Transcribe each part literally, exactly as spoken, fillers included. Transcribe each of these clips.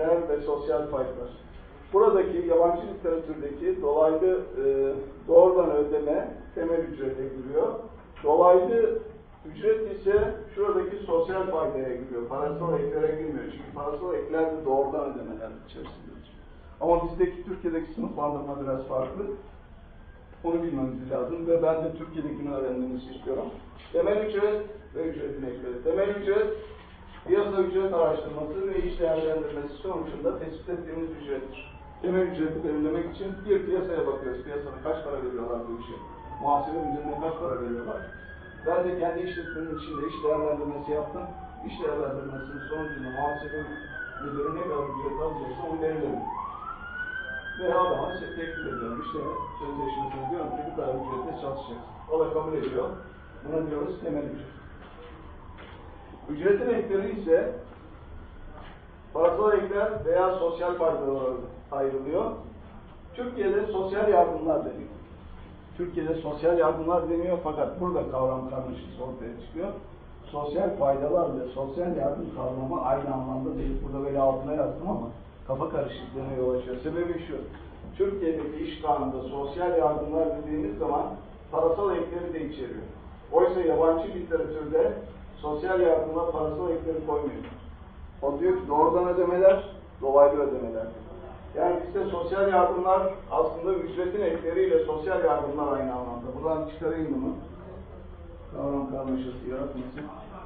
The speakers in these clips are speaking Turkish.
ekler ve sosyal faydalar. Buradaki yabancı literatürdeki dolaylı e, doğrudan ödeme temel ücrete giriyor. Dolaylı ücret ise şuradaki sosyal faydaya giriyor. Parasal eklere girmiyor. Çünkü parasal ekler de doğrudan ödemeler içerisindedir. Ama bizdeki Türkiye'deki sınıflandırma biraz farklı. Onu bilmemiz lazım ve ben de Türkiye'dekini öğrenmenizi istiyorum. Temel ücret ve ücretin ekleri. Temel ücret, piyasa ücret araştırması ve iş değerlendirmesi sonucunda tespit ettiğimiz ücrettir. Temel ücreti belirlemek için bir piyasaya bakıyoruz. Piyasada kaç para veriyorlar bu işe? Muhasebe müdürüne kaç para veriyorlar? Ben de kendi işletmenin içinde iş değerlendirmesi yaptım. İş değerlendirmesinin sonucunda muhasebe müdürü ne kadar ücret alacaksa onu belirledim. Ve adama teklif ediyorum. İşte sözleşmesini diyorum ki bu kadar ücretle çalışacaksın. O da kabul ediyor. Buna diyoruz temel ücret. Ücretin ekleri ise parasal ekler veya sosyal faydalar ayrılıyor. Türkiye'de sosyal yardımlar deniyor. Türkiye'de sosyal yardımlar deniyor fakat burada kavram karmaşası ortaya çıkıyor. Sosyal faydalar ve sosyal yardım kavramı aynı anlamda değil. Burada böyle altına yazdım ama kafa karışıklığına yol açıyor. Sebebi şu, Türkiye'deki iş kanununda sosyal yardımlar dediğimiz zaman parasal ekleri de içeriyor. Oysa yabancı literatürde sosyal yardıma parasal ekleri koymuyor. O diyor ki doğrudan ödemeler, dolaylı ödemeler. Yani bizde sosyal yardımlar aslında ücretin ekleriyle sosyal yardımlar aynı anlamda. Buradan çıkarayım bunu. Kavram karmaşası yaratmasın.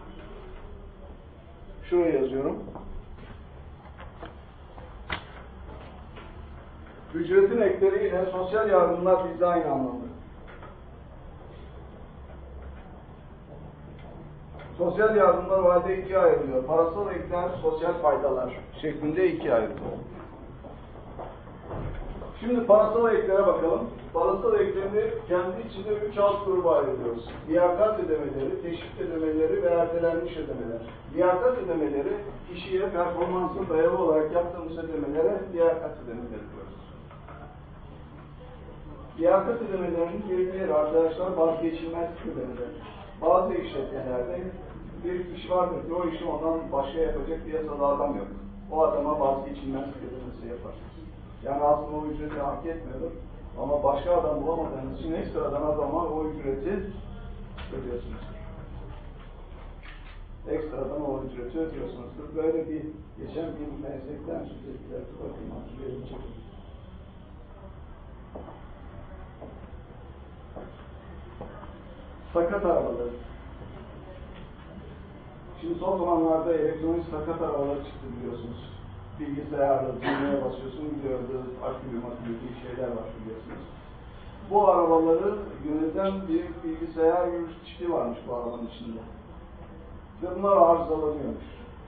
Şuraya yazıyorum. Ücretin ekleriyle sosyal yardımlar bizde aynı anlamda. Sosyal yardımlar o halde ikiye ayrılıyor. Parasal ekler, sosyal faydalar şeklinde ikiye ayrılıyor. Şimdi parasal eklere bakalım. Parasal ekleri kendi içinde üç alt gruba ayrılıyoruz. Liyakat ödemeleri, teşvik ödemeleri ve ertelenmiş ödemeler. Liyakat ödemeleri kişiye performansına dayalı olarak yaptığımız ödemelere liyakat ödemeleri diyoruz. Liyakat ödemelerinin bir diğer arkadaşlar vazgeçilmez ödemeler. Bazı işletmelerde bir iş vardır ki o işi ondan başka yapacak piyasada adam yok. O adama vazgeçilmez ödemesi yapar. Yani aslında o ücreti hak etmiyordur. Ama başka adam bulamadığınız için ekstradan adama o ücreti ödüyorsunuz. Ekstradan o ücreti ödüyorsunuzdur. Böyle bir geçen bir meslekten söz ettiler. Bakayım hatırlayabilecek. Sakat arabaları. Şimdi son zamanlarda elektronik sakat arabalar çıktı biliyorsunuz. Bilgisayarla düğmeye basıyorsun, gidiyordu, akülü makülü bir şeyler var biliyorsunuz. Bu arabaları yöneten bir bilgisayar çipi varmış bu arabanın içinde. Ve bunlar arızalanıyormuş.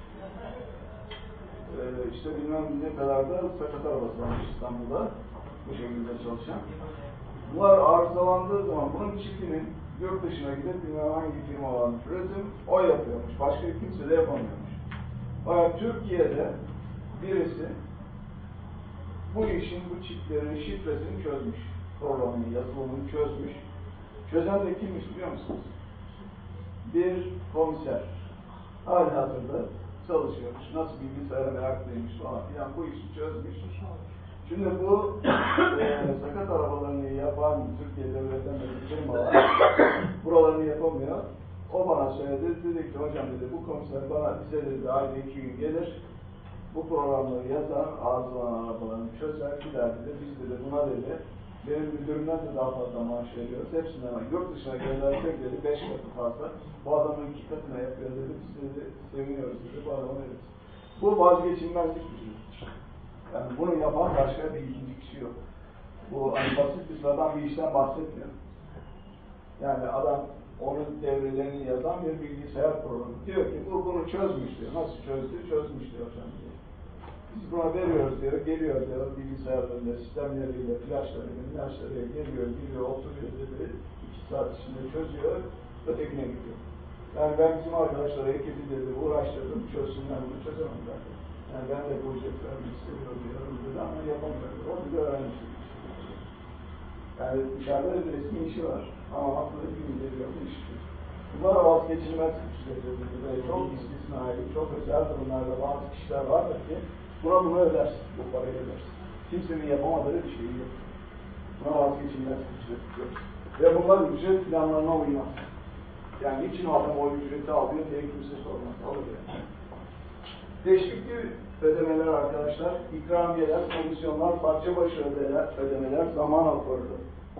Ee, işte bilmem ne kadar da sakat arabası varmış İstanbul'da, bu şekilde çalışan. Bunlar arızalandığı zaman bunun çipinin yurt dışına gidip bilmem hangi firma varmış üretim, o yapıyormuş. Başka kimse de yapamıyormuş. Fakat Türkiye'de birisi bu işin, bu çiplerin şifresini çözmüş. Programını, yazılımını çözmüş. Çözen de kimmiş biliyor musunuz? Bir komiser. Halihazırda çalışıyormuş. Nasıl bilgisayara meraklıymış falan filan bu işi çözmüş. Şimdi bu e, sakat arabalarını yapan Türkiye'de üreten bir firma var. Buralarını yapamıyor. O bana söyledi. Dedi ki hocam dedi bu komiser bana bize dedi ayda iki gün gelir. Bu programları yazar, arızalanan arabalarını çözer, gider dedi. Biz dedi buna dedi, benim müdürümden de daha fazla maaş veriyoruz. Hepsinden yurt dışına göndersek dedi, beş katı fazla. Bu adamın iki katına yapıyor dedi, biz dedi, seviniyoruz dedi, bu adamı veririz. Bu vazgeçilmezlik ücretidir. Yani bunu yapan başka bir ikinci kişi yok. Bu hani basit bir sıradan bir işten bahsetmiyor. Yani adam onun devrelerini yazan bir bilgisayar programı. Diyor ki bu bunu çözmüş diyor. Nasıl çözdü? Çözmüş diyor hocam diyor. Biz buna veriyoruz diyor, geliyor diyor bilgisayarlarıyla, sistemleriyle, flaşlarıyla, flaşlarıyla geliyor, geliyor, oturuyor dedi. İki saat içinde çözüyor, ötekine gidiyor. Yani ben bizim arkadaşlara ekibi dedi, uğraştırdım, çözsünler bunu çözemem ben. Yani ben de bu ücret vermek istiyorum diyorum dedi ama yapamıyorum. O bir de öğrenmiş. Yani dışarıda bir resmi işi var ama aslında bir gün geliyor bu iş. Bunlara vazgeçilmez ücretleri, çok istisnai, çok özel durumlarda bazı kişiler vardır ki Buna bunu ödersin, bu parayı ödersin. Kimsenin yapamadığı bir şey yok. Buna vazgeçilmez ücret yok. Ve bunlar ücret planlarına uymaz. Yani niçin adam o ücreti alıyor diye kimse sormaz. Alır yani. Teşvikli ödemeler arkadaşlar, ikramiyeler, komisyonlar, parça başı ödemeler, ödemeler zaman akordu.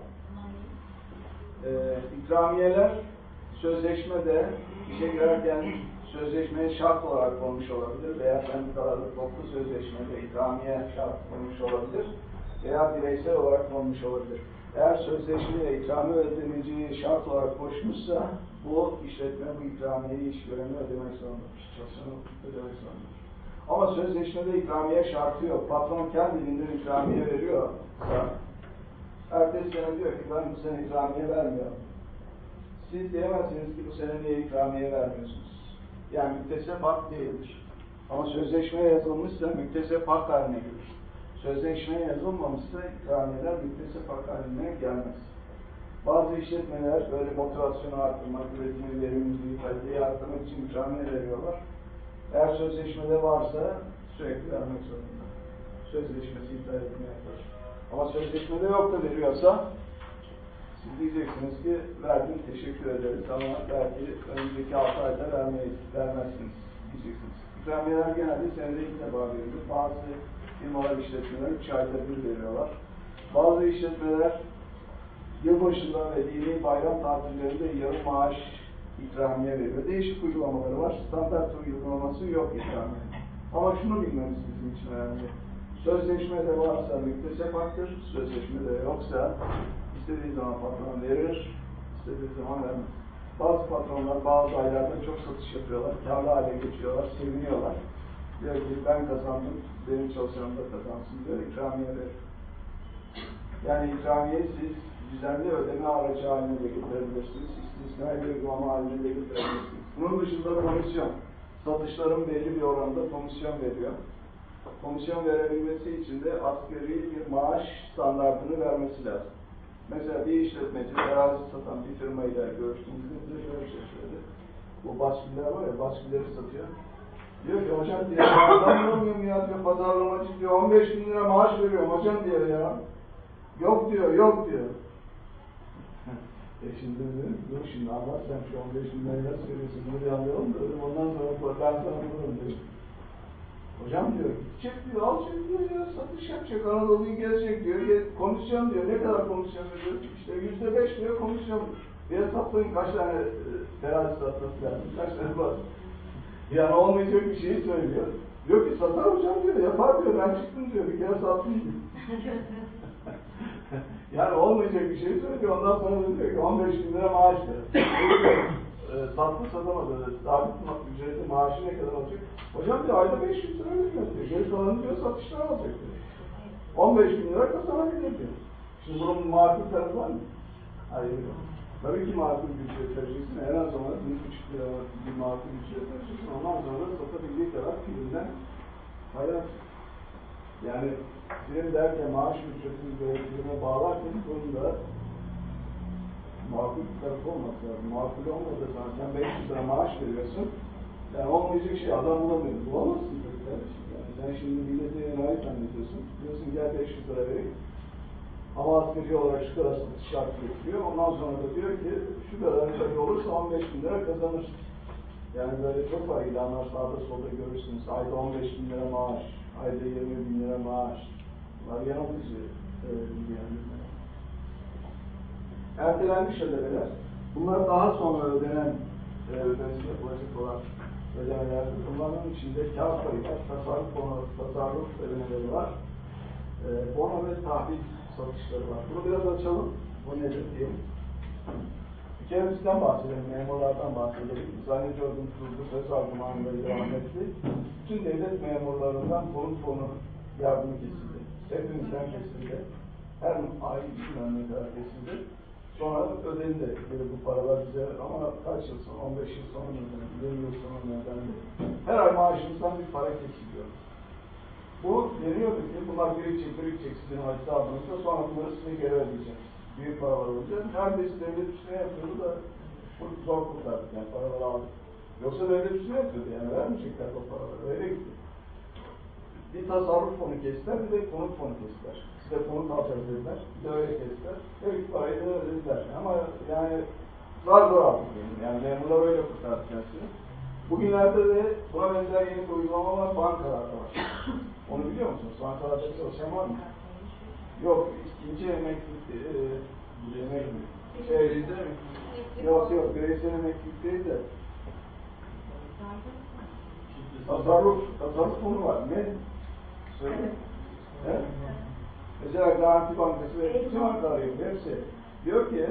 Ee, ikramiyeler sözleşmede işe girerken sözleşmeye şart olarak konmuş olabilir veya sendikalarla toplu sözleşmede ikramiye şart konmuş olabilir veya bireysel olarak konmuş olabilir. Eğer sözleşmeye ikramiye ödeneceği şart olarak koşmuşsa bu işletme bu ikramiyeyi işverene ödemek zorundadır. Çalışanı ödemek zorundadır. Ama sözleşmede ikramiye şartı yok. Patron kendiliğinden ikramiye veriyorsa ertesi sene diyor ki ben bu sene ikramiye vermiyorum. Siz diyemezsiniz ki bu sene niye ikramiye vermiyorsunuz? Yani müktesep hak değildir. Ama sözleşmeye yazılmışsa müktesep hak haline gelir. Sözleşmeye yazılmamışsa ikramiyeler müktesep hak haline gelmez. Bazı işletmeler böyle motivasyonu arttırmak, üretimi, verimliliği, kaliteyi arttırmak için ikramiye veriyorlar. Eğer sözleşmede varsa sürekli vermek zorunda. Sözleşmesi iptal etmeye yapar. Ama sözleşmede yok da veriyorsa siz diyeceksiniz ki verdim, teşekkür ederiz ama belki önümüzdeki altı ayda vermeyiz, vermezsiniz diyeceksiniz. İkramiyeler genelde senede iki defa verilir. Bazı firmalar, işletmeler üç ayda bir veriyorlar. Bazı işletmeler yılbaşında ve dini bayram tatillerinde yarım maaş ikramiye veriyor. Değişik uygulamaları var. Standart uygulaması yok ikramiye. Ama şunu bilmemiz bizim için önemli. Sözleşmede varsa müktesep haktır, sözleşmede yoksa istediği zaman patron verir, istediği zaman vermez. Bazı patronlar bazı aylarda çok satış yapıyorlar, kârlı hale geçiyorlar, seviniyorlar. Diyor ki ben kazandım, benim çalışanım da kazansın diyor, ikramiye verir. Yani ikramiye siz düzenli ödeme aracı haline de getirebilirsiniz, istisnai bir uygulama haline de getirebilirsiniz. Bunun dışında komisyon, satışların belli bir oranda komisyon veriyor. Komisyon verebilmesi için de asgari bir maaş standartını vermesi lazım. Mesela bir işletmeci, arazi satan bir firmayla görüştüğümüzde bize şöyle bir şey söyledi. Bu baskılar var ya, baskıları satıyor. Diyor ki hocam diye, ben olmuyorum ya diyor, pazarlamacı diyor, on beş bin lira maaş veriyorum hocam diyor ya. Yok diyor, yok diyor. e şimdi dedim, dur şimdi anlat sen şu on beş bin lirayı nasıl veriyorsun, bunu bir anlayalım da dedim, ondan sonra ben sana bulurum dedim. Hocam diyor, gidecek diyor, alacak diyor ya, satış yapacak, Anadolu'yu gezecek diyor, komisyon diyor, ne kadar komisyon veriyor? İşte yüzde beş diyor komisyon. Bir hesaplayın kaç tane e, terazi satması lazım, kaç tane var. Yani olmayacak bir şeyi söylüyor. Diyor ki satar hocam diyor, yapar diyor, ben çıktım diyor, bir kere sattım diyor. Yani olmayacak bir şey söylüyor, ondan sonra da diyor ki on beş bin lira maaş diyor. e, sattı satamadı, sabit ücreti maaşı ne kadar olacak? Hocam diyor ayda beş yüz lira veriyor diyor. Geri kalanı diyor satışlar alacak diyor. on beş bin lira kazanabilir diyor. Şimdi bunun makul tarafı var mı? Hayır. Tabii ki makul bir ücret vereceksin. En az olarak bir buçuk lira bir makul ücret vereceksin. Ondan sonra satabildiği kadar filmden hayat. Yani film derken maaş ücretini böyle filme bağlarken bunun da makul bir tarafı olması lazım. Makul olmadığı zaman sen beş yüz lira maaş veriyorsun. Yani olmayacak şey adam bulamıyorsun. Bulamazsın tabii kardeşim. Yani sen şimdi milleti enayi zannediyorsun. Diyorsun gel beş yüz lira vereyim. Ama asgari olarak şu kadar satış şartı getiriyor. Ondan sonra da diyor ki şu kadar tabii olursa on beş bin lira kazanır. Yani böyle çok var ilanlar sağda solda görürsünüz. Ayda on beş bin lira maaş, ayda yirmi bin lira maaş. Bunlar yanıltıcı e, bilgilendirmeler. Ertelenmiş ödemeler. Bunlar daha sonra ödenen e, ödemesi yapılacak olan ödemelerdir. Bunların içinde kağıt payı var, tasarruf bono, tasarruf ödemeleri var. E, bono ve tahvil satışları var. Bunu biraz açalım. Bu nedir diyelim. Bir kere bizden bahsedelim, memurlardan bahsedelim. Zannediyorum kuruldu, söz argümanları devam etti. Bütün devlet memurlarından konut fonu yardımı kesildi. Hepimizden kesildi. Her ay bilmem ne kadar kesildi. Sonra ödendi böyle bu paralar bize ama kaç yıl sonra, on beş yıl sonra ödendi, yirmi yıl sonra ödendi. Her ay maaşımızdan bir para kesiliyor. Bu deniyordu ki bunlar birikecek, birikecek sizin hesabınızda, sonra bunları size geri ödeyeceğiz. Büyük paralar olacak. Neredeyse devlet üstüne yapıyordu da zor kurtardık yani paraları aldık. Yoksa devlet üstüne yapıyordu yani vermeyecekler o paraları. Öyle gitti. Bir tasarruf fonu kestiler, bir de konut fonu kestiler. Size konut alacağız dediler, bir de öyle kestiler. Evet, parayı da ödediler. Ama yani zar zor aldık benim. Yani memurlar öyle kurtardı kendisini. Bugünlerde de buna benzer yeni bir uygulama var, bankalarda var. Onu biliyor musunuz? Bankalarda çalışan var mı? Yok, ikinci emeklilik, e, emeklilik. Şey, yok yok, bireysel emeklilik değil de tasarruf, tasarruf fonu var. Ne? Söyle. Evet. Mesela Garanti Bankası ve bütün bankalar yapıyor. Hepsi diyor ki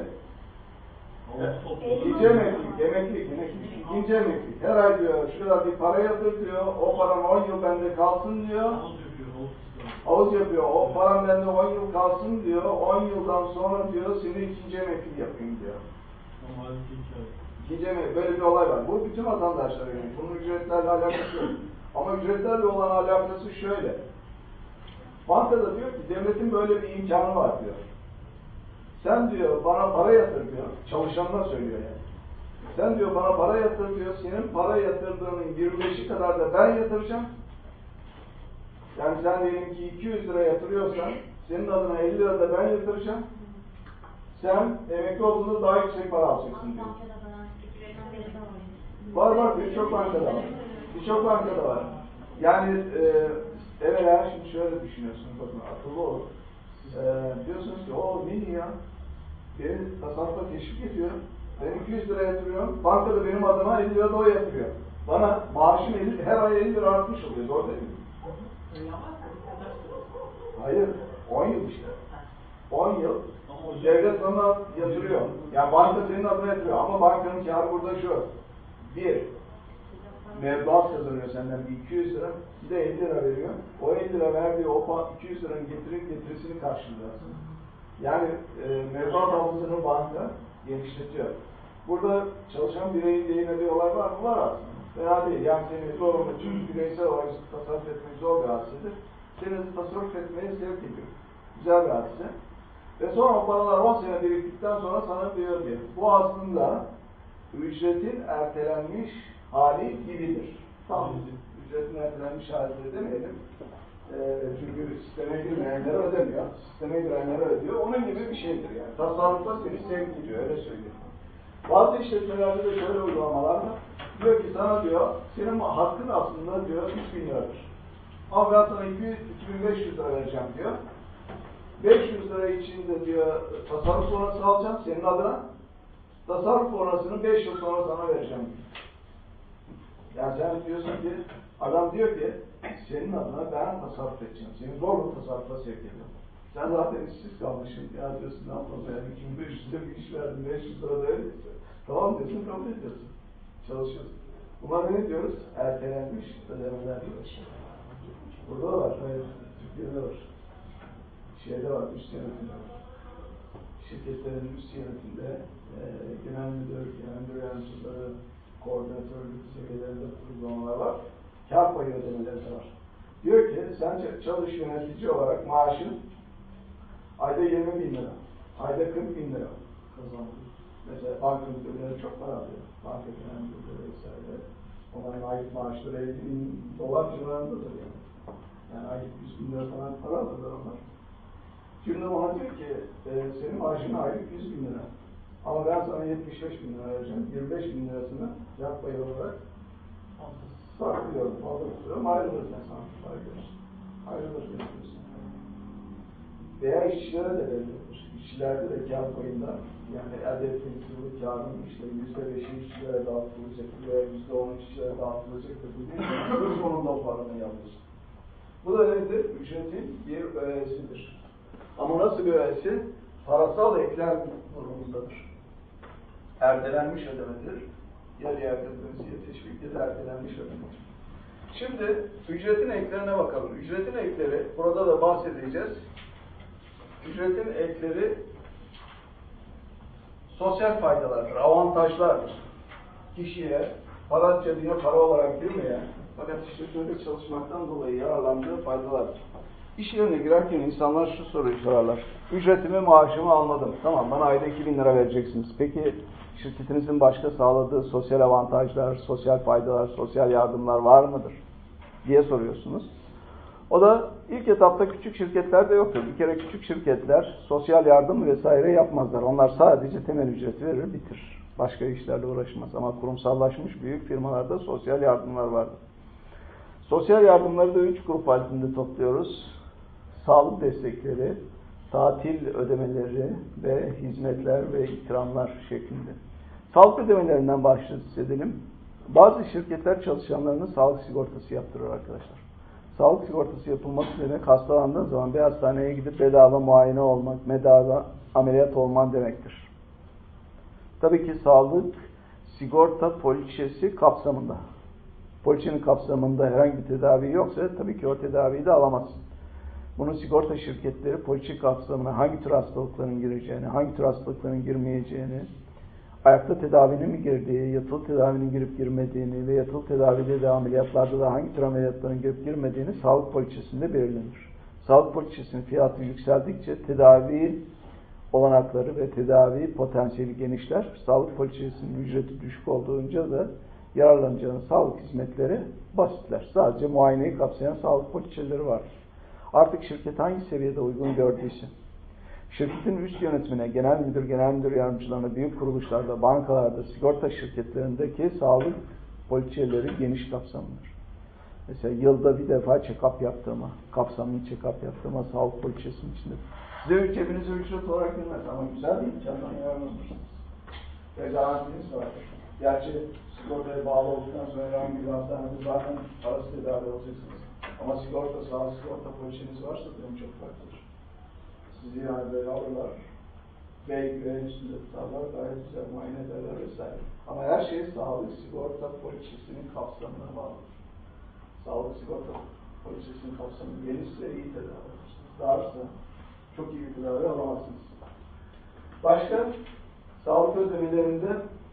ikinci emeklilik, emeklilik, emeklilik, ikinci emeklilik. Her ay diyor, şu kadar bir para yatır diyor, o paran on yıl bende kalsın diyor. Havuz yapıyor, o param bende on yıl kalsın diyor, on yıldan sonra diyor, seni ikinci emeklilik yapayım diyor. İkinci emeklilik, böyle bir olay var. Bu bütün vatandaşlara yönelik. Bunun ücretlerle alakası yok. Ama ücretlerle olan alakası şöyle. Bankada diyor ki, devletin böyle bir imkanı var diyor. Sen diyor, bana para yatır diyor, çalışanına söylüyor yani. Sen diyor, bana para yatır diyor, senin para yatırdığının yirmi beşi kadar da ben yatıracağım. Yani sen diyelim ki iki yüz lira yatırıyorsan, senin adına elli lira da ben yatıracağım. Sen emekli olduğunda daha yüksek para alacaksın diyor. Var var, birçok bankada var. Birçok bankada var. Yani e, evet ya, şimdi şöyle düşünüyorsunuz, bakın akıllı olun. E, diyorsunuz ki, o ne ya? Beni tasarrufa teşvik ediyor. Ben iki yüz lira yatırıyorum, bankada benim adıma elli lira da o yatırıyor. Bana maaşım elli, her ay elli lira artmış oluyor, doğru değil mi? Hayır, on yıl işte. on yıl devlet sana yatırıyor. Yani banka senin adına yatırıyor ama bankanın kârı burada şu. Bir, mevduat kazanıyor senden bir iki yüz lira, bir de elli lira veriyor. O elli lira verdiği o iki yüz liranın getirin getirisini karşılıyor. Yani e, mevduat havuzunu banka genişletiyor. Burada çalışan bireyin değinmediği olay var mı? Var aslında. Fena değil. Yani seni zorunlu, çünkü bireysel olarak tasarruf etmek zor bir hadisedir. Seni tasarruf etmeye sevk ediyor. Güzel bir hadise. Ve sonra o paralar on sene biriktikten sonra sana diyor ki, bu aslında ücretin ertelenmiş hali gibidir. Tamam. Ücretin ertelenmiş hali de demeyelim. E, çünkü sisteme girmeyenler ödemiyor. Sisteme girenler ödüyor. Onun gibi bir şeydir yani. Tasarrufta seni sevk ediyor. Öyle söyleyeyim. Bazı işletmelerde de şöyle uygulamalar var. Diyor ki sana diyor, senin hakkın aslında diyor üç bin liradır. Ama ben sana iki yüz iki bin beş yüz lira vereceğim diyor. beş yüz lira içinde diyor tasarruf sonrası alacağım senin adına. Tasarruf sonrasını beş yıl sonra sana vereceğim diyor. Yani sen diyorsun ki, adam diyor ki, senin adına ben tasarruf edeceğim. Seni zorla tasarrufa sevk ediyorum. Sen zaten işsiz kalmışsın. Ya diyorsun, ne yapalım yani iki bin beş yüz lira bir iş verdim, beş yüz lira da öyleyse. Tamam diyorsun, kabul ediyorsun. Çalışıyorsun. Buna ne diyoruz? Ertelenmiş ödemeler diyoruz. Burada da var, hayır, Türkiye'de var. Şeyde var, üst yönetimde var. Şirketlerin üst yönetiminde e, genel müdür, genel müdür yardımcıları, koordinatörlük seviyelerinde uygulamalar var. Kâr payı ödemeleri de var. Diyor ki, sen çalış yönetici olarak maaşın ayda yirmi bin lira, ayda kırk bin lira kazanıyor. Mesela banka müdürleri çok para alıyor. Banka genel müdürleri vesaire. Onların aylık maaşları elli bin dolar civarındadır yani. Yani aylık yüz bin lira falan para alırlar onlar. Şimdi ona diyor ki, e, senin maaşın aylık yüz bin lira. Ama ben sana yetmiş beş bin lira vereceğim. yirmi beş bin lirasını yap payı olarak saklıyorum, fazla tutuyorum, ayrılırken sana para görürsün. Ayrılırken diyorsun. Veya işçilere de verilir. İşçilerde de kâr payında, yani elde ettiğiniz yıllık kârın işte yüzde beşi işçilere dağıtılacak veya yüzde on işçilere dağıtılacak da bu değil. Yıl sonunda o paranı alıyorsun. Bu da nedir? Ücretin bir öğesidir. Ama nasıl bir öğesi? Parasal eklem durumundadır. Ertelenmiş ödemedir. Ya liyakat ödemesi teşvik ya da ertelenmiş ödemedir. Şimdi ücretin eklerine bakalım. Ücretin ekleri, burada da bahsedeceğiz. Ücretin ekleri sosyal faydalardır, avantajlardır. Kişiye, para cebine para olarak girmeyen, fakat işletmede çalışmaktan dolayı yararlandığı faydalardır. İş yerine girerken insanlar şu soruyu sorarlar. Ücretimi, maaşımı almadım. Tamam, bana ayda iki bin lira vereceksiniz. Peki şirketinizin başka sağladığı sosyal avantajlar, sosyal faydalar, sosyal yardımlar var mıdır? Diye soruyorsunuz. O da ilk etapta küçük şirketlerde yoktur. Bir kere küçük şirketler sosyal yardım vesaire yapmazlar. Onlar sadece temel ücreti verir, bitir. Başka işlerle uğraşmaz. Ama kurumsallaşmış büyük firmalarda sosyal yardımlar vardır. Sosyal yardımları da üç grup halinde topluyoruz. Sağlık destekleri, tatil ödemeleri ve hizmetler ve ikramlar şeklinde. Sağlık ödemelerinden bahsedelim. Bazı şirketler çalışanlarına sağlık sigortası yaptırır arkadaşlar. Sağlık sigortası yapılması demek hastalandığın zaman bir hastaneye gidip bedava muayene olmak, bedava ameliyat olman demektir. Tabii ki sağlık sigorta poliçesi kapsamında. Poliçenin kapsamında herhangi bir tedavi yoksa tabii ki o tedaviyi de alamazsın. Bunun sigorta şirketleri poliçe kapsamına hangi tür hastalıkların gireceğini, hangi tür hastalıkların girmeyeceğini, ayakta tedavinin mi girdiği, yatılı tedavinin girip girmediğini ve yatılı tedavide de ameliyatlarda da hangi tür ameliyatların girip girmediğini sağlık poliçesinde belirlenir. Sağlık poliçesinin fiyatı yükseldikçe tedavi olanakları ve tedavi potansiyeli genişler. Sağlık poliçesinin ücreti düşük olduğunca da yararlanacağınız sağlık hizmetleri basitler. Sadece muayeneyi kapsayan sağlık poliçeleri var. Artık şirket hangi seviyede uygun gördüyse, şirketin üst yönetimine, genel müdür, genel müdür yardımcılarına, büyük kuruluşlarda, bankalarda, sigorta şirketlerindeki sağlık poliçeleri geniş kapsamlıdır. Mesela yılda bir defa check-up yaptırma, kapsamlı check-up yaptırma sağlık poliçesinin içinde. Size cebinize ücret olarak girmez ama güzel bir imkandan yararlanırsınız. Ve garantiniz vardır. Gerçi sigortaya bağlı olduktan sonra herhangi bir hastanede zaten parası tedavi olacaksınız. Ama sigorta, sağlık sigorta poliçeniz varsa benim çok farklıdır. Sizi yani böyle alırlar, belki güven üstünde tutarlar, gayet güzel muayene ederler vesaire. Ama her şey sağlık sigorta poliçesinin kapsamına bağlıdır. Sağlık sigorta poliçesinin kapsamı genişse iyi tedavi alırsınız. Darsa çok iyi bir tedavi alamazsınız. Başka, sağlık ödemelerinde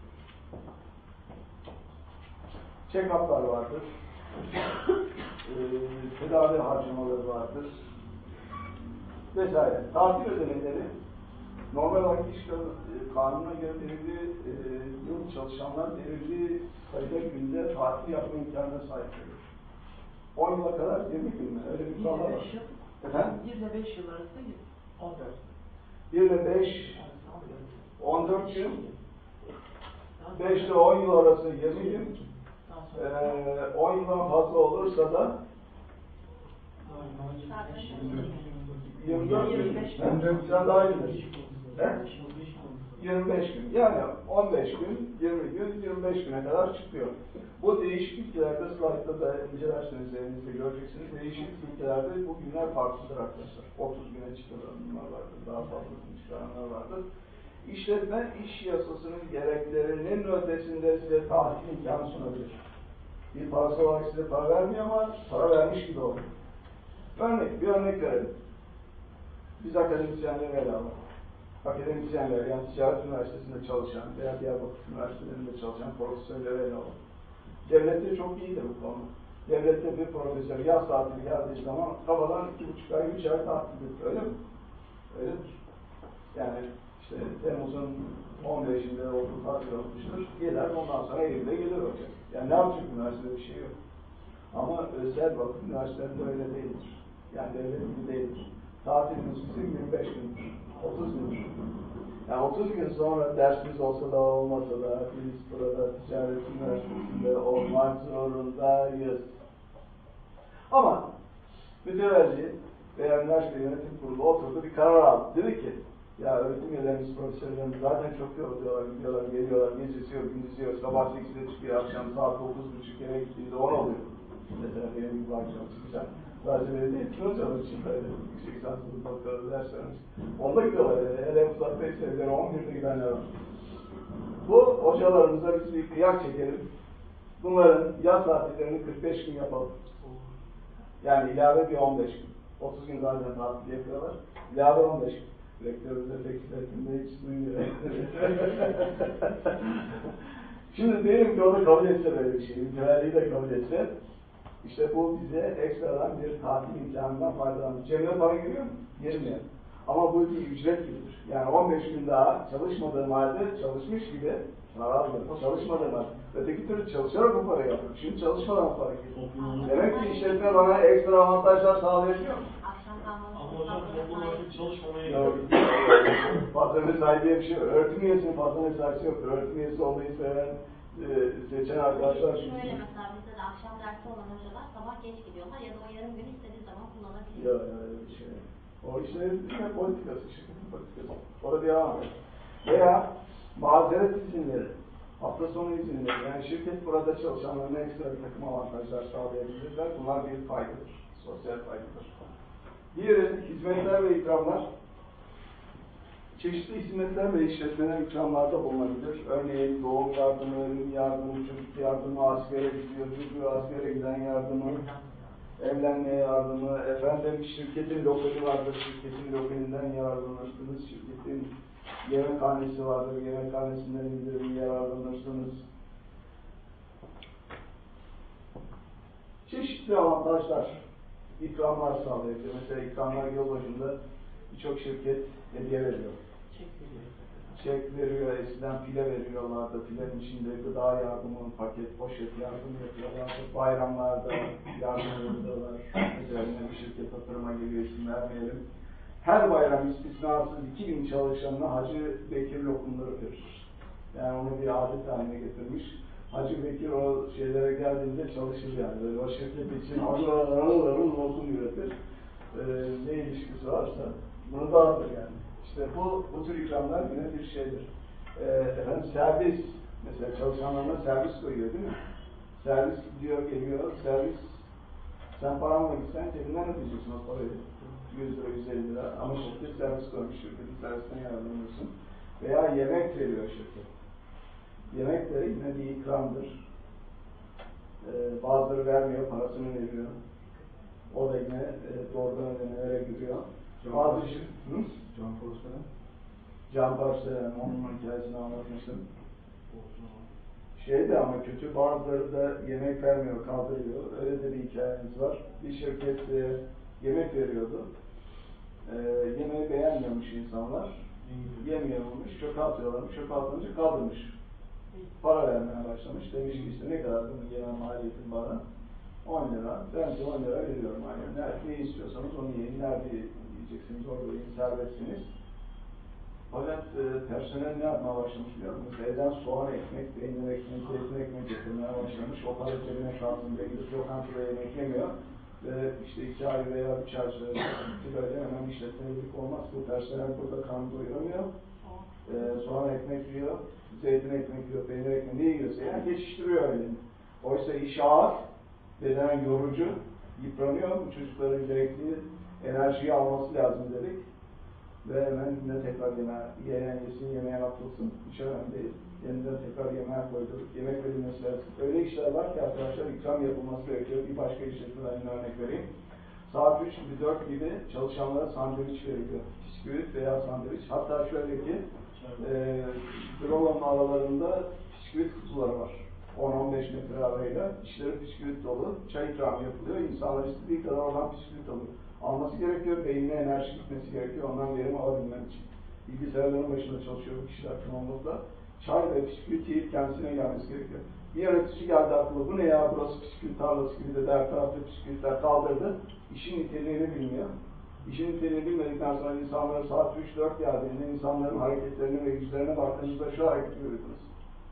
check-up'lar vardır. e, tedavi harcamaları vardır. Vesaire. Tatil ödemeleri normal olarak iş kanununa göre belirli e, yıl çalışanlar belirli sayıda günde tatil yapma imkanına sahiptir. on yıla kadar yirmi gün mü? Öyle bir kurallar var. Efendim? bir ile beş yıl arasında on dört. bir ile beş, on dört gün. beş ile on yıl arası yirmi gün. Ee, on yıldan fazla olursa da yirmi dört gün. Sen daha iyi bilirsin. yirmi beş gün. Yani on beş gün, yirmi gün, yirmi beş güne kadar çıkıyor. Bu değişik ülkelerde, slaytta da incelerseniz elinizde göreceksiniz. Değişik ülkelerde bu günler farklıdır arkadaşlar. otuz güne çıkaranlar vardır, daha fazlasını çıkaranlar vardır. İşletme iş yasasının gereklerinin ötesinde size tatil imkanı sunabilir. Bir parası olarak size para vermiyor ama para vermiş gibi oluyor. Örnek, bir örnek verelim. Biz akademisyenleri ele alalım. Akademisyenler, yani Ticaret Üniversitesi'nde çalışan veya Diyarbakır Üniversitelerinde çalışan profesörleri ele alalım. Devlette çok iyidir bu konu. Devlette bir profesör yaz tatili geldiği zaman kafadan iki buçuk ay, üç ay tatildir. Öyle mi? Öyledir. Yani işte Temmuz'un on beşinde okul tatil olmuştur. Gelir, ondan sonra Eylül'de gelir hocam. Yani ne yapacak üniversitede bir şey yok. Ama özel vakıf üniversitelerinde öyle değildir. Yani devlet gibi değildir. Tatilimiz bizim yirmi beş gündür. otuz gündür. Yani otuz gün sonra dersimiz olsa da olmasa da biz burada Ticaret Üniversitesi'nde olmak zorundayız. Ama mütevelli veya üniversite yönetim kurulu oturdu, bir karar aldı. Dedi ki, ya öğretim üyelerimiz, profesörlerimiz zaten çok yoruluyorlar, gidiyorlar, geliyorlar, gecesi yok, gündüzü yok, sabah sekizde çıkıyor, akşam saat dokuz buçuk eve gittiğinde on oluyor. Mesela benim gibi akşam çıkacağım. Sadece böyle değil, Tuncalar için böyle yüksek lisanslı doktorada ders vermiş. Onda gidiyorlar, hele uzaktaysa evlere on birde gidenler var. Bu hocalarımıza biz bir kıyak çekelim. Bunların yaz tatillerini kırk beş gün yapalım. Yani ilave bir on beş gün. otuz gün zaten tatil yapıyorlar. İlave on beş gün. Rektörümüz de pek iletimde hiç duymuyor. Şimdi diyelim ki o da kabul etse böyle bir şey, mütevelliği de kabul etse, işte bu bize ekstradan bir tatil imkanından faydalanır. Cebine para giriyor mu? Girmiyor. Ama bu bir ücret gibidir. Yani on beş gün daha çalışmadığım halde çalışmış gibi para almıyorum. Çalışmadığım halde. Öteki türlü çalışarak bu parayı alıyorum. Şimdi çalışmadan para geliyor. Demek ki işletme bana ekstra avantajlar sağlayabiliyor mu? Ama hocam toplum artık çalışmamaya Yok. gidiyor. Fazla mesai diye bir şey yok. Öğretim üyesinin fazla mesaisi yok. Öğretim üyesi olmayı seven, e, seçen arkadaşlar. Şöyle mesela bizde de akşam dersi olan hocalar sabah geç gidiyorlar ya da o yarım gün istediği zaman kullanabiliyor. Yok yok öyle bir şey yok. O işte yine politikası, şirketin politikası. Orada devam ediyor. Veya mazeret izinleri, hafta sonu izinleri. Yani şirket burada çalışanlarına ekstra bir takım avantajlar sağlayabilirler. Bunlar bir faydadır. Sosyal faydadır. Diğeri hizmetler ve ikramlar. Çeşitli hizmetler ve işletmeler ikramlarda bulunabilir. Örneğin doğum yardımı, ölüm yardımı, çocuk yardımı, askere gidiyor, çocuğu askere giden yardımı, evlenmeye yardımı, efendim şirketin lokali vardır, şirketin lokalinden yararlanırsınız, şirketin yemekhanesi vardır, yemekhanesinden indirim yararlanırsınız. Çeşitli avantajlar, ikramlar sağlayabilir. Mesela ikramlar yıl başında birçok şirket hediye veriyor. Çek veriyor. Çek veriyor, eskiden pile veriyorlardı. Pilenin içinde gıda yardımı, paket, poşet yardımı yapıyorlardı. Bayramlarda yardım ediyorlar. Mesela bir şirket hatırıma geliyor, isim vermeyelim. Her bayram istisnasız iki bin çalışanına Hacı Bekir lokumları verir. Yani onu bir adet haline getirmiş. Hacı Bekir o şeylere geldiğinde çalışır yani. Böyle o şirket için arıl arıl arıl lokum üretir. Ee, ne ilişkisi varsa bunu dağıtır yani. İşte bu, bu tür ikramlar yine bir şeydir. Ee, efendim servis, mesela çalışanlarına servis koyuyor değil mi? Servis gidiyor, geliyor, servis, sen paranla gitsen cebinden ödeyeceksin o parayı. yüz lira, yüz elli lira ama şirket servis koymuş, şirketin servisinden yararlanıyorsun. Veya yemek veriyor şirket. Yemek de yine bir ikramdır. Ee, bazıları vermiyor, parasını veriyor. O da yine e, doğrudan ödemelere giriyor. Bazı şirket... Can Porselen. Can Porselen, onun hikayesini anlatmıştım. Şey de ama kötü, bazıları da yemek vermiyor, kaldırıyor. Öyle de bir hikayemiz var. Bir şirket e, yemek veriyordu. E, yemeği beğenmiyormuş insanlar. Yemiyormuş, çöpe atıyorlarmış. Çöpe atınca kaldırmış. Para vermeye başlamış. Demiş ki işte ne kadar bunun yeme maliyetin bana? on lira. Ben de on lira veriyorum. Yani nerede ne istiyorsanız onu yiyin. Nerede yiyeceksiniz orada yiyin. Serbestsiniz. Fakat e, personel ne yapmaya başlamış biliyor musunuz? Evden soğan ekmek, peynir ekmek, zeytin ekmek getirmeye başlamış. O para cebine kalsın diye gidip lokantada yemek yemiyor. Ve işte iki ay veya üç ay sonra böyle hemen işletmelik olmaz. Bu personel burada karnı doyuramıyor. E, soğan ekmek yiyor, zeytin ekmek yiyor, peynir ekmek ne yiyorsa yani geçiştiriyor elini. Oysa iş ağır, bedenen yorucu, yıpranıyor. Bu çocukların gerekli enerjiyi alması lazım dedik. Ve hemen yine tekrar yemeğe, yeğen yesin, yemeğe atılsın. Hiç önemli değil. Yeniden tekrar yemeğe koyduk. Yemek verilmesi lazım. Öyle işler var ki arkadaşlar ikram yapılması gerekiyor. Bir başka işletmeden yine örnek vereyim. Saat üç gibi, dört gibi çalışanlara sandviç veriliyor. Bisküvit veya sandviç. Hatta şöyle ki, e, Grola'nın aralarında bisküvit kutuları var. on on beş metre arayla. İçleri bisküvit dolu. Çay ikramı yapılıyor. İnsanlar istediği kadar oradan bisküvit alıyor. Alması gerekiyor, beynine enerji gitmesi gerekiyor, ondan verim alabilmem için. Bilgisayarların başında çalışıyor bu kişiler çoğunlukla. Çay ve bisküvit yiyip kendisine gelmesi gerekiyor. Bir yönetici geldi aklıma, bu ne ya burası bisküvit tarlası gibi de der tarafta bisküvitler kaldırdı. İşin niteliğini bilmiyor. İşin niteliğini bilmedikten sonra insanlara saat üç dört geldiğinde insanların hareketlerine ve yüzlerine baktığınızda şu hareketi görüyorsunuz.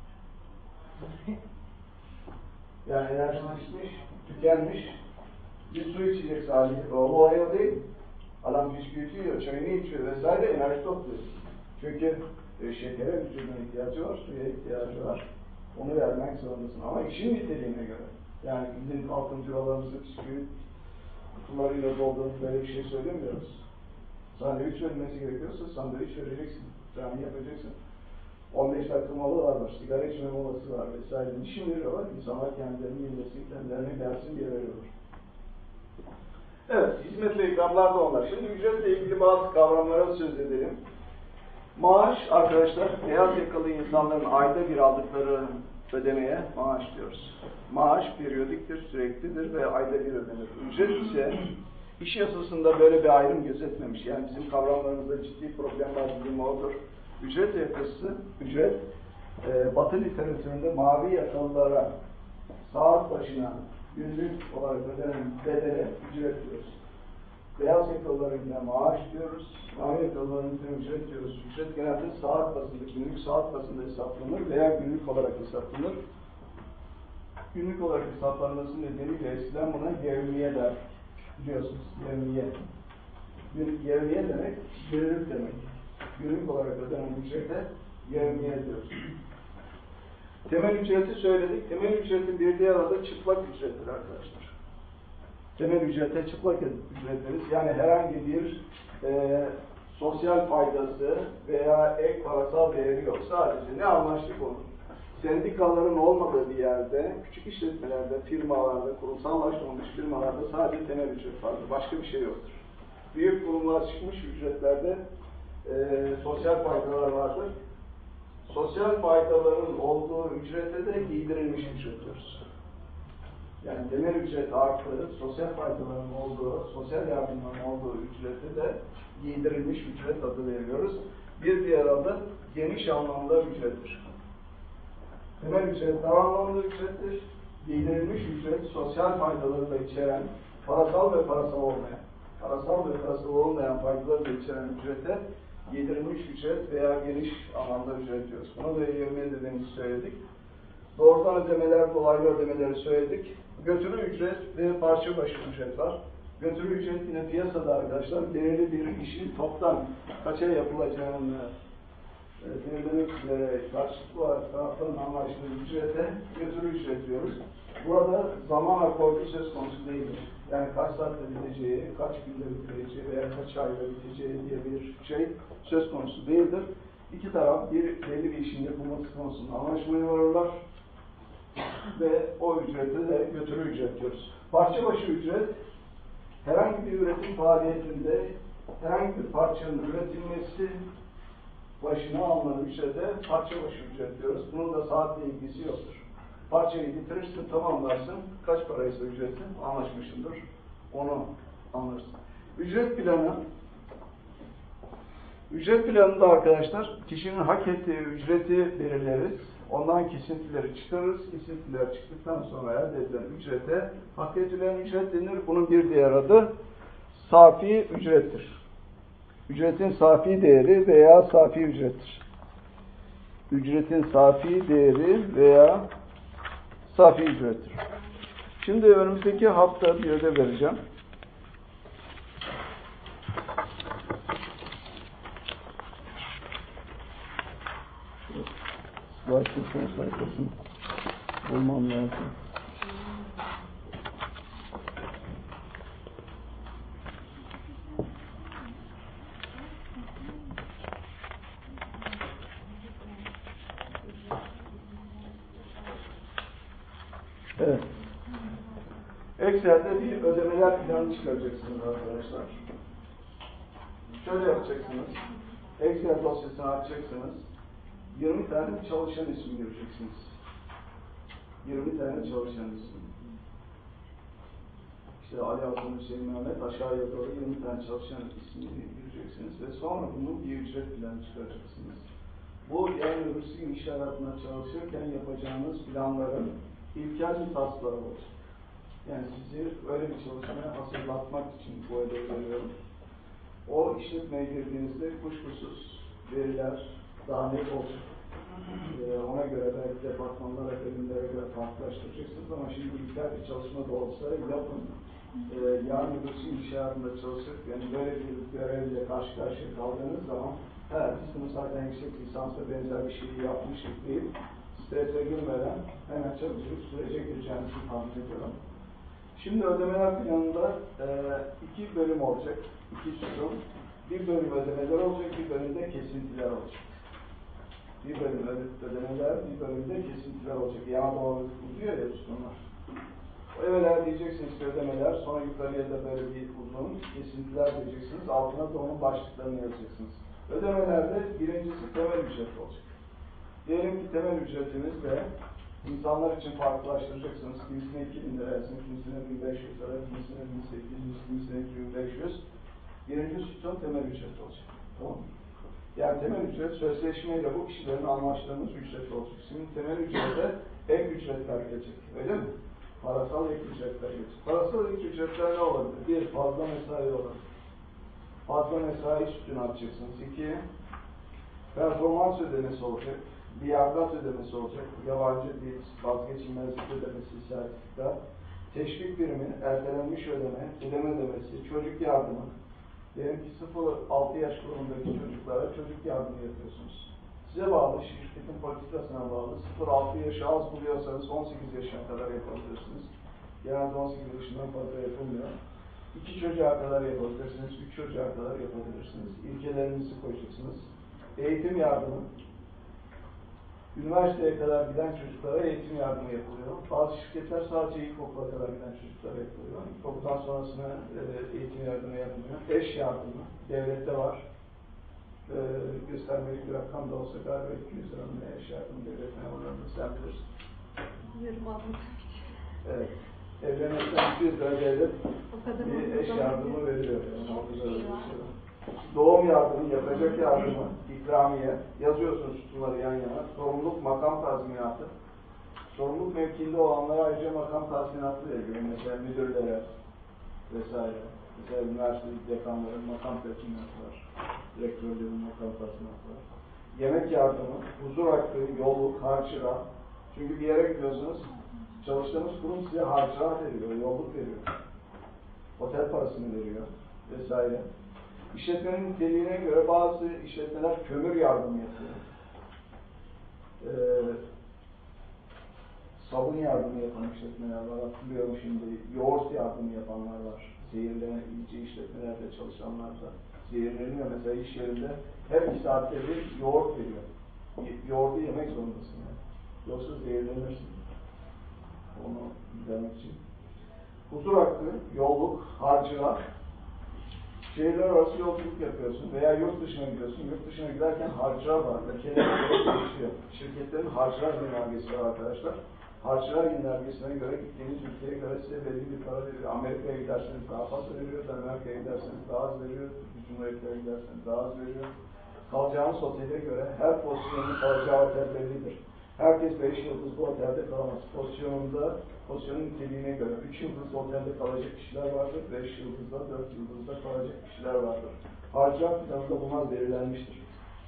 Yani enerji bitmiş, tükenmiş. Bir su içecek sadece. O olay o değil. Adam bisküvit yiyor, çayını içiyor vesaire enerji topluyor. Çünkü e, şekere vücudun ihtiyacı var, suya ihtiyacı var. Onu vermek zorundasın. Ama işin niteliğine göre. Yani bizim altın tüvalarımızı bisküvit kutularıyla doldurup böyle bir şey söylemiyoruz. Sandviç verilmesi gerekiyorsa sandviç vereceksin. Yani yapacaksın. on beş dakika mola var, sigara içme molası var vesaire. İşin veriyorlar. İnsanlar kendilerini yemesin, kendilerine gelsin diye veriyorlar. Evet, hizmet ve ikramlar da onlar. Şimdi ücretle ilgili bazı kavramlara söz edelim. Maaş arkadaşlar, beyaz yakalı insanların ayda bir aldıkları ödemeye maaş diyoruz. Maaş periyodiktir, süreklidir ve ayda bir ödenir. Ücret ise İş yasasında böyle bir ayrım gözetmemiş. Yani bizim kavramlarımızda ciddi problem var dediğim odur. Ücret yakası, ücret e, Batı literatüründe mavi yakalılara saat başına günlük olarak ödenen bedele ücret diyoruz. Beyaz yakalılarına maaş diyoruz. Mavi yakalılarına ücret diyoruz. Ücret genelde saat bazında, günlük saat bazında hesaplanır veya günlük olarak hesaplanır. Günlük olarak hesaplanması nedeniyle eskiden buna yevmiye der. Biliyorsunuz, yevmiye. Yevmiye demek, günlük demek. Günlük olarak ödenen ücrete yevmiye diyoruz. Temel ücreti söyledik. Temel ücretin bir diğer adı çıplak ücrettir arkadaşlar. Temel ücrete çıplak ücret deriz. Yani herhangi bir e, sosyal faydası veya ek parasal değeri yok. Sadece ne amaçlı konu? Sendikaların olmadığı bir yerde, küçük işletmelerde, firmalarda, kurumsallaşmamış firmalarda sadece temel ücret vardır. Başka bir şey yoktur. Büyük kurumlar çıkmış ücretlerde e, sosyal faydalar vardır. Sosyal faydaların olduğu ücrete de giydirilmiş ücret diyoruz. Yani temel ücret artı sosyal faydaların olduğu, sosyal yardımların olduğu ücrete de giydirilmiş ücret adı veriyoruz. Bir diğer adı geniş anlamda ücrettir. Temel ücret dar anlamda ücrettir. Giydirilmiş ücret sosyal faydaları da içeren, parasal ve parasal olmayan, parasal ve parasal olmayan faydaları da içeren ücrete giydirilmiş ücret veya geniş anlamda ücret diyoruz. Buna da yevmiye dediğimizi söyledik. Doğrudan ödemeler, dolaylı ödemeleri söyledik. Götürü ücret ve parça başı ücret var. Götürü ücret yine piyasada arkadaşlar belirli bir işin toptan kaça yapılacağını e, belirlemek üzere karşılıklı olarak tarafların anlaştığı ücrete götürü ücret diyoruz. Burada zaman akordu söz konusu değildir. Yani kaç saatte biteceği, kaç günde biteceği veya kaç ayda biteceği diye bir şey söz konusu değildir. İki taraf bir belli bir işin yapılması konusunda anlaşmaya varırlar ve o ücrete de götürü ücret diyoruz. Parça başı ücret, herhangi bir üretim faaliyetinde herhangi bir parçanın üretilmesi başına alınan ücrete parça başı ücret diyoruz. Bunun da saatle ilgisi yoktur. Parçayı bitirirsin, tamamlarsın, kaç paraysa ücretin anlaşmışındır. Onu anlarsın. Ücret planı, ücret planında arkadaşlar kişinin hak ettiği ücreti belirleriz. Ondan kesintileri çıkarırız. Kesintiler çıktıktan sonra elde edilen ücrete hak edilen ücret denir. Bunun bir diğer adı safi ücrettir. Ücretin safi değeri veya safi ücrettir. Ücretin safi değeri veya safi ücrettir. Şimdi önümüzdeki hafta bir ödev vereceğim. Slide'ın son sayfasını bulmam lazım. Evet. Excel'de bir ödemeler planı çıkaracaksınız arkadaşlar. Şöyle yapacaksınız. Excel dosyasını açacaksınız. yirmi tane çalışan ismi göreceksiniz. yirmi tane çalışan ismi. İşte Ali Hasan, Hüseyin, Mehmet, aşağıya doğru yirmi tane çalışan ismini göreceksiniz ve sonra bunun bir ücret planı çıkaracaksınız. Bu yarın öbürsü gün iş hayatında çalışırken yapacağınız planların ilkel bir taslağı olacak. Yani sizi öyle bir çalışmaya hazırlatmak için bu ödevi veriyorum. O işletmeye girdiğinizde kuşkusuz veriler daha net olacak. Ee, ona göre belki departmanlara, bölümlere göre farklılaştıracaksınız ama şimdi ilkel bir çalışma da olsa yapın. Ee, yarın öbürsü iş hayatında çalışıp yani böyle bir görevle karşı karşıya kaldığınız zaman evet biz bunu zaten yüksek lisansla benzer bir şeyi yapmıştık deyip strese girmeden hemen çalışıp sürece gireceğinizi tahmin ediyorum. Şimdi ödemeler planında e, iki bölüm olacak. İki sütun. Bir bölüm ödemeler olacak, bir bölümde kesintiler olacak. Bir bölüm ödemeler, bir bölümde kesintiler olacak. Yana doğru uzuyor ya sütunlar. O evveler diyeceksiniz ki ödemeler, sonra yukarıya da böyle bir uzun kesintiler diyeceksiniz. Altına da onun başlıklarını yazacaksınız. Ödemelerde birincisi temel ücret olacak. Diyelim ki temel ücretimiz de İnsanlar için farklılaştıracaksınız. Kimisine iki bin lira yazsın, kimisine bin beş yüz lira, kimisine bin sekiz yüz, kimisine iki bin beş yüz. Birinci sütun temel ücret olacak. Tamam mı? Yani temel ücret sözleşmeyle bu kişilerin anlaştığımız ücret olacak. Şimdi temel ücrete ek ücretler gelecek. Öyle mi? Parasal ek ücretler gelecek. Parasal ek ücretler ne olabilir? Bir, fazla mesai olabilir. Fazla mesai sütunu atacaksınız. İki, performans ödemesi olacak. Liyakat ödemesi olacak. Yabancı dil, vazgeçilmezlik ödemesi, sertifika. Teşvik birimi, ertelenmiş ödeme, ödeme ödemesi, çocuk yardımı. Diyelim ki sıfır altı yaş grubundaki çocuklara çocuk yardımı yapıyorsunuz. Size bağlı, şirketin politikasına bağlı. sıfır altı yaşı az buluyorsanız on sekiz yaşına kadar yapabilirsiniz. Genelde on sekiz yaşından fazla yapılmıyor. iki çocuğa kadar yapabilirsiniz, üç çocuğa kadar yapabilirsiniz. İlkelerinizi koyacaksınız. Eğitim yardımı. Üniversiteye kadar giden çocuklara eğitim yardımı yapılıyor. Bazı şirketler sadece ilkokula kadar giden çocuklara yapılıyor. İlkokuldan sonrasına e, eğitim yardımı yapılıyor. Eş yardımı devlette var. E, göstermelik bir rakam da olsa galiba iki yüz lira mı eş yardımı devlet memurlarında sen bilirsin. Yarım aldım. Evet. Evlenirken iki yüz lira devlet bir eş yardımı veriyor. Yani doğum yardımı, yapacak yardımı, ikramiye, yazıyorsunuz bunları yan yana. Sorumluluk makam tazminatı. Sorumluluk mevkiinde olanlara ayrıca makam tazminatı veriliyor. Mesela müdürlere vesaire. Mesela üniversite dekanların makam tazminatı var. Rektörlerin makam tazminatı var. Yemek yardımı, huzur hakkı, yolluk, harcıra. Çünkü bir yere gidiyorsunuz, çalıştığınız kurum size harcıra veriyor, yolluk veriyor. Otel parasını veriyor vesaire. İşletmenin niteliğine göre bazı işletmeler kömür yardımı yapıyor. Ee, sabun yardımı yapan işletmeler var. Hatırlıyorum şimdi. Yoğurt yardımı yapanlar var. Zehirleyici işletmelerde çalışanlar da zehirleniyor. Mesela iş yerinde her iki saatte bir yoğurt veriyor. Yoğurdu yemek zorundasın yani. Yoksa zehirlenirsin. Onu demek için. Huzur hakkı, yolluk, harcılar. Şehirler arası yolculuk yapıyorsun veya yurt dışına gidiyorsun. Yurt dışına giderken harcılar var. Ülkelere göre değişiyor. Şirketlerin harcılar yönergesi var arkadaşlar. Harcılar yönergesine göre gittiğiniz ülkeye göre size belli bir para veriyor. Amerika'ya giderseniz daha fazla veriyor. Amerika'ya giderseniz daha az veriyor. Cumhuriyetlere giderseniz daha az veriyor. Kalacağınız otele göre her pozisyonun kalacağı otel bellidir. Herkes beş yıldızlı otelde kalamaz. Pozisyonunda, pozisyonun niteliğine göre üç yıldızlı otelde kalacak kişiler vardır, beş yıldızda, dört yıldızda kalacak kişiler vardır. Harcam planında bunlar belirlenmiştir.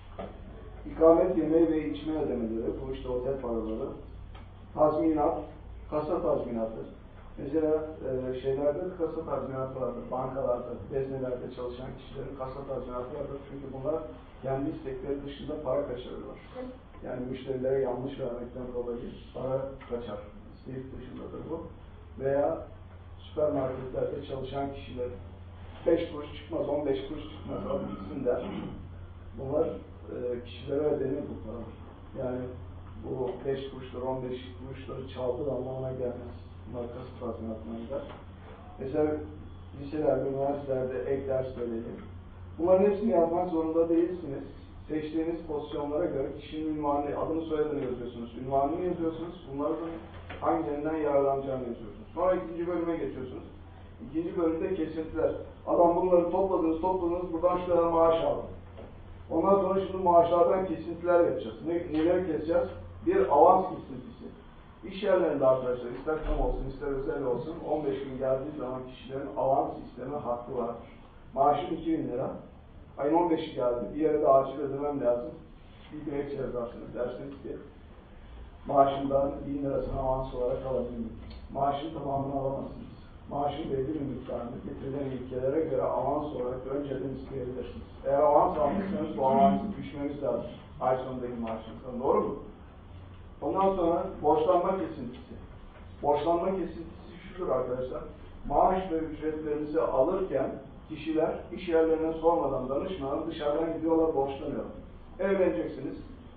İkamet, yemeği ve içme ödemeleri, bu işte otel paraları. Tazminat, kasa tazminatı. Mesela e, şeylerde kasa tazminatı vardır, bankalarda, veznelerde çalışan kişilerin kasa tazminatı vardır. Çünkü bunlar kendi istekleri dışında para kaçırırlar. Yani müşterilere yanlış vermekten dolayı para kaçar. İsteyip dışındadır bu. Veya süpermarketlerde çalışan kişiler beş kuruş çıkmaz, on beş kuruş çıkmaz, al gitsin der. Bunlar e, kişilere ödenir bu paralar. Yani bu beş kuruşları, on beş kuruşları çaldığı anlamına gelmez. Bunlar kasa tazminatına gider. Mesela liselerde, üniversitelerde ek ders verelim. Bunların hepsini yazmak zorunda değilsiniz. Seçtiğiniz pozisyonlara göre kişinin ünvanını, adını soyadını yazıyorsunuz. Ünvanını yazıyorsunuz. Bunların hangilerinden yararlanacağını yazıyorsunuz. Sonra ikinci bölüme geçiyorsunuz. İkinci bölümde kesintiler. Adam bunları topladınız, topladınız, buradan şu kadar maaş aldı. Ondan sonra şimdi maaşlardan kesintiler yapacağız. Ne, neleri keseceğiz? Bir avans kesintisi. İş yerlerinde arkadaşlar, ister kamu olsun, ister özel olsun, on beş gün geldiği zaman kişilerin avans isteme hakkı vardır. Maaşım iki bin lira. Ayın on beşi geldi. Bir yere de acil ödemem lazım. Bir dilekçe yazarsınız. Dersiniz ki maaşımdan bin lirasını avans olarak alabilirim. Maaşın tamamını alamazsınız. Maaşın belli bir miktarını getirilen ilkelere göre avans olarak önceden isteyebilirsiniz. Eğer avans almışsanız bu avansı düşmemiz lazım. Ay sonundaki maaşınızdan. Doğru mu? Ondan sonra borçlanma kesintisi. Borçlanma kesintisi şudur arkadaşlar. Maaş ve ücretlerinizi alırken kişiler iş yerlerine sormadan, danışmadan dışarıdan gidiyorlar, borçlanıyorlar. Evleneceksiniz,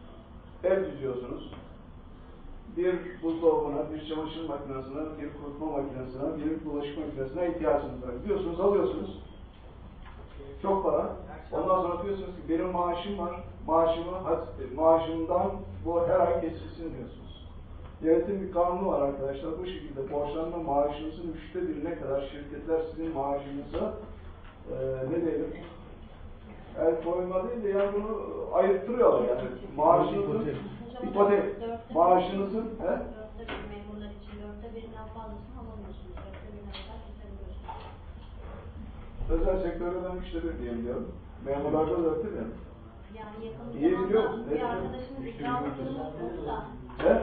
ev düzüyorsunuz. Bir buzdolabına, bir çamaşır makinesine, bir kurutma makinesine, bir bulaşık makinesine ihtiyacınız var. Gidiyorsunuz, alıyorsunuz. Çok para. Ondan sonra diyorsunuz ki benim maaşım var, maaşımı, maaşımdan bu her ay kesilsin diyorsunuz. Devletin bir kanunu var arkadaşlar. Bu şekilde borçlanma maaşınızın üçte birine kadar şirketler sizin maaşınıza e, ne diyelim el koyma değil de yani bunu ayırttırıyorlar yani. Maaşınızın ipotek, maaşınızın he? Dörtte bir memurlar için dörtte birinden fazlasını alamıyorsunuz. Dörtte birine kadar kesebiliyorsunuz. Özel sektörde ben üçte bir diyebiliyorum. Memurlarda dörtte bir. Yani yakın İyi bir biliyor zamanda musun? bir Ne arkadaşımız ikramı durumda da He?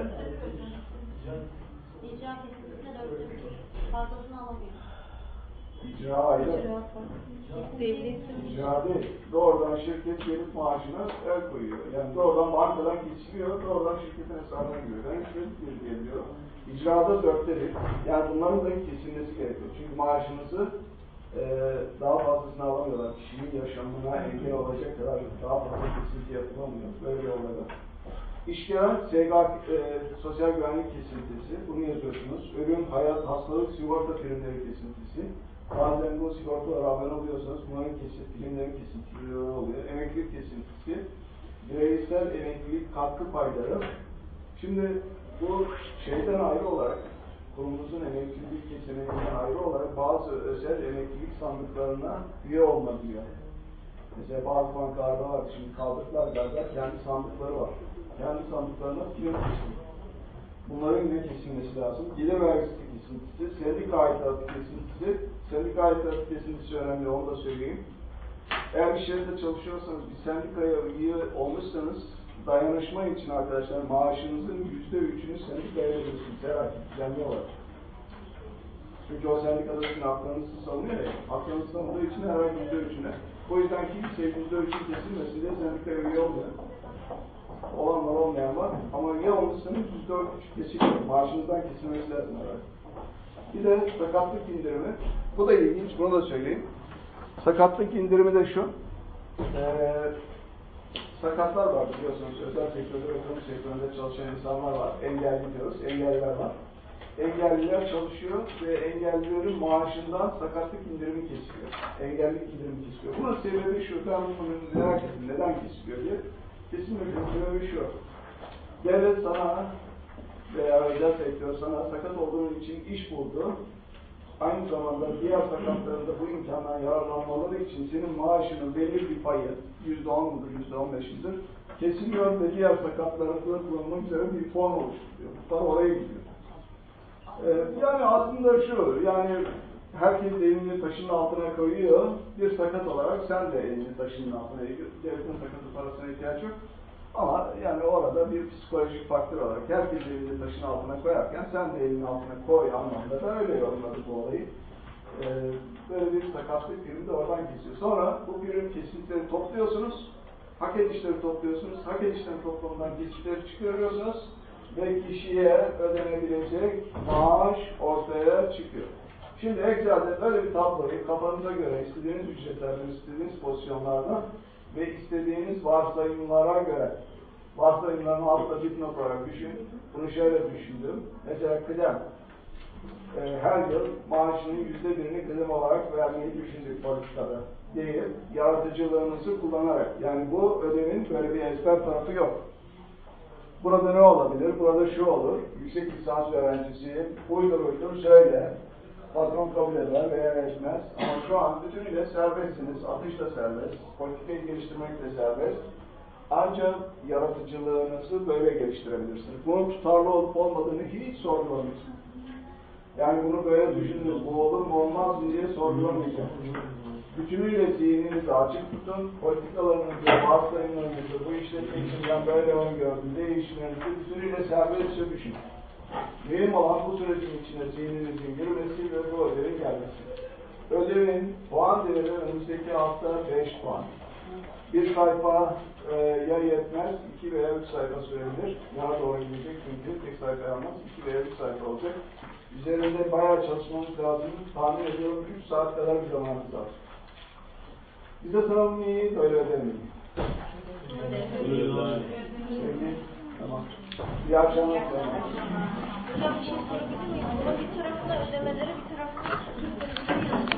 icra kesinlikle dörtte bir fazlasını alamıyor. İcra ayrı. Devletin İcra değil. Doğrudan şirket gelip maaşına el koyuyor. Yani doğrudan bankadan kesiliyor, doğrudan şirketin hesabına giriyor. Ben üçte bir diyebiliyorum. İcrada dörtte bir. Yani bunların da kesilmesi gerekiyor. Çünkü maaşınızı e, daha fazlasını alamıyorlar. Kişinin yaşamına engel olacak kadar daha fazla kesinti yapılamıyor. Böyle bir olay var. İşveren S G A, e, sosyal güvenlik kesintisi, bunu yazıyorsunuz. Ölüm, hayat, hastalık, sigorta primleri kesintisi. Bazen bu sigortalara haber oluyorsanız bunların kesit, primlerin kesintileri oluyor. Emeklilik kesintisi, bireysel emeklilik katkı payları. Şimdi bu şeyden ayrı olarak, kurumumuzun emeklilik kesintinden ayrı olarak bazı özel emeklilik sandıklarına üye olma diyor. Mesela bazı bankalarda var, şimdi kaldırdılar galiba, kendi sandıkları var. Kendi sandıklarına prim kesintisi. Bunların yine kesilmesi lazım. Gelir vergisi kesintisi, sendika aidatı kesintisi, sendika aidatı kesintisi önemli, onu da söyleyeyim. Eğer bir şirkette çalışıyorsanız, bir sendikaya üye olmuşsanız, dayanışma için arkadaşlar maaşınızın yüzde üçünü sendikaya veriyorsunuz her ay düzenli olarak. Çünkü o sendikada sizin haklarınızı savunuyor ya, haklarınızı savunduğu için her ay yüzde üçüne. O yüzden kimse yüzde üçün kesilmesin diye sendikaya üye olmuyor. Olanlar olmayan var ama üye olmuşsanız yüzde üç kesiliyor. Maaşınızdan kesilmesi lazım herhalde. Bir de sakatlık indirimi. Bu da ilginç, bunu da söyleyeyim. Sakatlık indirimi de şu. Ee, sakatlar var biliyorsunuz. Özel sektörde ve kamu sektöründe çalışan insanlar var. Engelli diyoruz. Engelliler var. Engelliler çalışıyor ve engellilerin maaşından sakatlık indirimi kesiliyor. Engellilik indirimi kesiliyor. Bunun sebebi şu. Ben bunu merak ettim. Neden kesiliyor diye. Kesinlikle sebebi şu. Devlet sana veya özel sektör sana sakat olduğun için iş buldu. Aynı zamanda diğer sakatların da bu imkandan yararlanmaları için senin maaşının belli bir payı, yüzde on mudur, yüzde on beş midir, kesiliyor ve diğer sakatların kullanmak üzere bir fon oluşturuyor. Bu para oraya gidiyor. Ee, yani aslında şu, yani herkes elini taşın altına koyuyor, bir sakat olarak sen de elini taşın altına koyuyorsun. Devletin sakatı parasına ihtiyaç yok. Ama yani orada bir psikolojik faktör olarak herkes elini taşın altına koyarken sen de elinin altına koy anlamda da öyle yorumladık bu olayı. Ee, böyle bir sakatlık primi de oradan kesiyor. Sonra bu prim kesintileri topluyorsunuz, hak edişleri topluyorsunuz, hak edişlerin toplamından kesitleri çıkarıyorsunuz ve kişiye ödenebilecek maaş ortaya çıkıyor. Şimdi Excel'de böyle bir tabloyu kafanıza göre istediğiniz ücretlerden, istediğiniz pozisyonlardan ve istediğiniz varsayımlara göre, varsayımların altında dipnot olarak düşün. Bunu şöyle düşündüm. Mesela kıdem. E, her yıl maaşının yüzde birini kıdem olarak vermeyi düşündük politikada. Değil, yaratıcılığınızı kullanarak. Yani bu ödevin böyle bir ezber tarafı yok. Burada ne olabilir? Burada şu olur. Yüksek lisans öğrencisi uydur uydur söyle. Patron kabul eder veya etmez. Ama şu an bütünüyle serbestsiniz. Atış da serbest. Politikayı geliştirmek de serbest. Ancak yaratıcılığınızı böyle geliştirebilirsiniz. Bunun tutarlı olup olmadığını hiç sorgulamayın. Yani bunu böyle düşündünüz. Bu olur mu olmaz mı diye sorgulamayacağım. Bütünüyle zihninizi açık tutun. Politikalarınızı, varsayımlarınızı, bu işletme için ben böyle öngördüm. Değişimlerinizi bütünüyle serbestçe düşünün. Mühim olan bu sürecin içinde zihninizin girmesi ve bu ödevin gelmesi. Ödevin puan değeri önümüzdeki hafta beş puan. Bir sayfa e, ya yetmez, iki veya üç sayfa sürebilir. Yana doğru gidecek çünkü tek sayfa almaz, iki veya üç sayfa olacak. Üzerinde bayağı çalışmamız lazım. Tahmin ediyorum üç saat kadar bir zamanımız var. Bize sınavın iyi, böyle ödemeyin. Sevgi, tamam. İyi akşamlar. Hocam bir şey sorabilir miyim? Bunun bir tarafında ödemeleri, bir tarafında